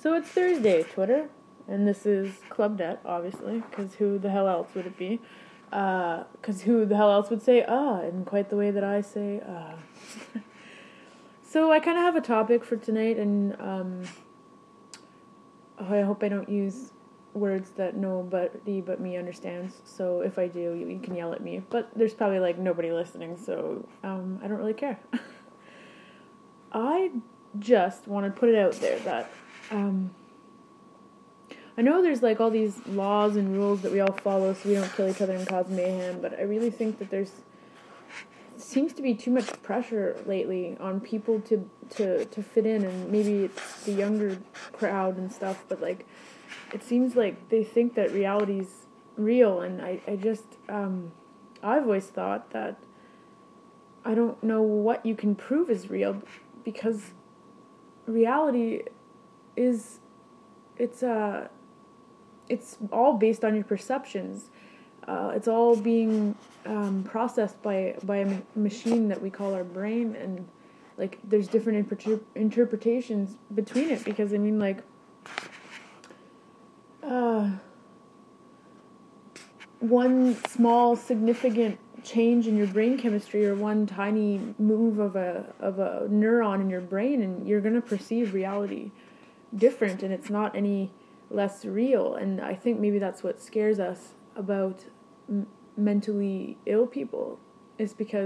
So it's Thursday, Twitter, and this is Club Debt, obviously, because who the hell else would it be? Because who the hell else would say in quite the way that I say So I kind of have a topic for tonight, and I hope I don't use words that nobody but me understands. So if I do, you can yell at me. But there's probably like nobody listening, so I don't really care. I just want to put it out there that I know there's like all these laws and rules that we all follow so we don't kill each other and cause mayhem, but I really think that seems to be too much pressure lately on people to fit in, and maybe it's the younger crowd and stuff, but like it seems like they think that reality's real, and I just I've always thought that I don't know what you can prove is real, because reality is it's all based on your perceptions. It's all being processed by a machine that we call our brain, and like there's different interpretations between it, because I mean like one small significant change in your brain chemistry, or one tiny move of a neuron in your brain, and you're going to perceive reality different, and it's not any less real. And I think maybe that's what scares us about mentally ill people, is because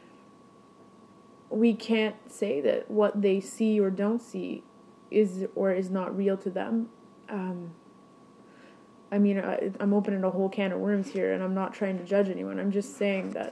we can't say that what they see or don't see is or is not real to them. I mean, I'm opening a whole can of worms here, and I'm not trying to judge anyone. I'm just saying that,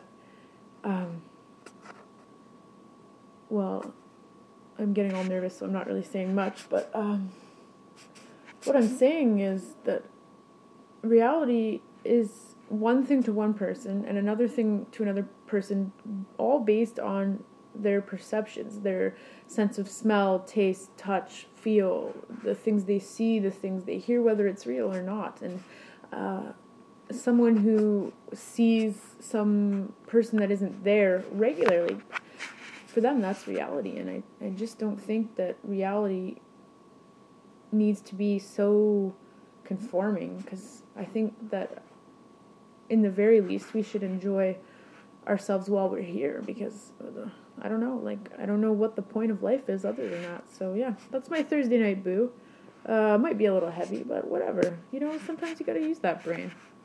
well, I'm getting all nervous, so I'm not really saying much, but what I'm saying is that reality is one thing to one person and another thing to another person, all based on their perceptions, their sense of smell, taste, touch, feel, the things they see, the things they hear, whether it's real or not. And someone who sees some person that isn't there regularly, for them that's reality. And I just don't think that reality needs to be so conforming, because I think that in the very least we should enjoy ourselves while we're here, because I don't know, like I don't know what the point of life is other than that. So yeah, that's my Thursday night boo. Might be a little heavy, but whatever, sometimes you gotta use that brain.